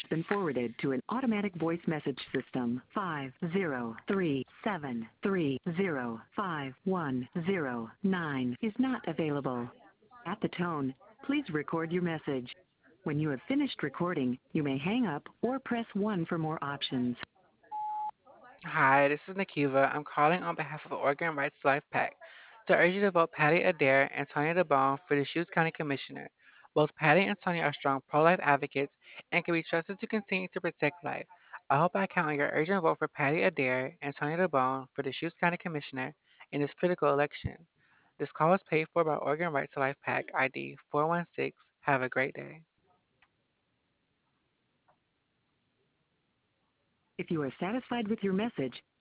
been forwarded to an automatic voice message system. 503-730-5109 is not available. At the tone, please record your message. When you have finished recording, you may hang up or press 1 for more options. Hi, this is Nikiva. I'm calling on behalf of Oregon Rights to Life PAC to urge you to vote Patty Adair and Sonia DeBone for the Shoes County Commissioner. Both Patty and Sonia are strong pro-life advocates and can be trusted to continue to protect life. I hope I count on your urgent vote for Patty Adair and Sonia DeBone for the Shoes County Commissioner in this critical election. This call is paid for by Oregon Rights to Life PAC ID 416. Have a great day. If you are satisfied with your message,